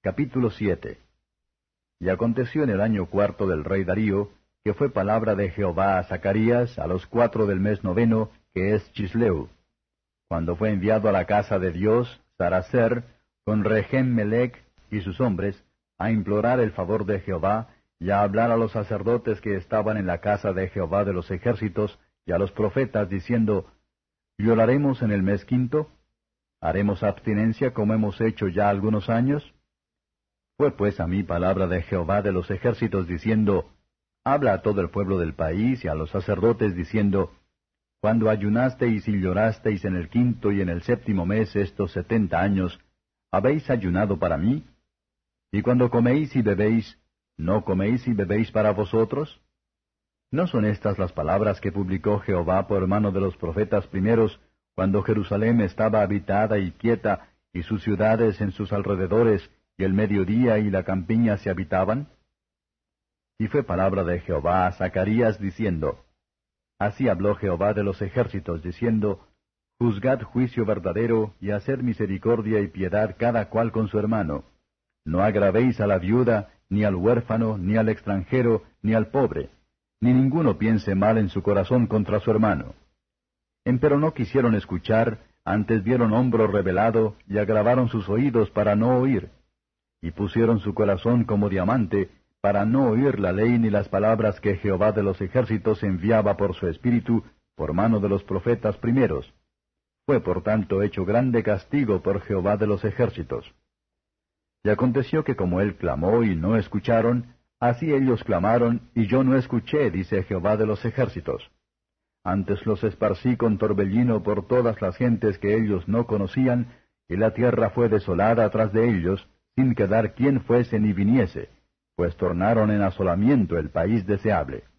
Capítulo 7. Y aconteció en el año cuarto del rey Darío, que fue palabra de Jehová a Zacarías a los 4 del mes noveno, que es Chisleu, cuando fue enviado a la casa de Dios, Saracer, con Regem-Melech y sus hombres, a implorar el favor de Jehová, y a hablar a los sacerdotes que estaban en la casa de Jehová de los ejércitos, y a los profetas, diciendo, ¿violaremos en el mes quinto? ¿Haremos abstinencia como hemos hecho ya algunos años? Fue pues a mí palabra de Jehová de los ejércitos, diciendo, habla a todo el pueblo del país y a los sacerdotes, diciendo, cuando ayunasteis y llorasteis en el quinto y en el séptimo mes estos 70 años, ¿habéis ayunado para mí? Y cuando coméis y bebéis, ¿no coméis y bebéis para vosotros? ¿No son estas las palabras que publicó Jehová por mano de los profetas primeros, cuando Jerusalén estaba habitada y quieta, y sus ciudades en sus alrededores, y el mediodía y la campiña se habitaban? Y fue palabra de Jehová a Zacarías, diciendo, así habló Jehová de los ejércitos, diciendo, juzgad juicio verdadero, y haced misericordia y piedad cada cual con su hermano. No agravéis a la viuda, ni al huérfano, ni al extranjero, ni al pobre, ni ninguno piense mal en su corazón contra su hermano. Empero no quisieron escuchar, antes dieron hombro rebelado, y agravaron sus oídos para no oír. Y pusieron su corazón como diamante, para no oír la ley ni las palabras que Jehová de los ejércitos enviaba por su espíritu, por mano de los profetas primeros. Fue por tanto hecho grande castigo por Jehová de los ejércitos. Y aconteció que como él clamó y no escucharon, así ellos clamaron, y yo no escuché, dice Jehová de los ejércitos. Antes los esparcí con torbellino por todas las gentes que ellos no conocían, y la tierra fue desolada tras de ellos, sin quedar quien fuese ni viniese, pues tornaron en asolamiento el país deseable.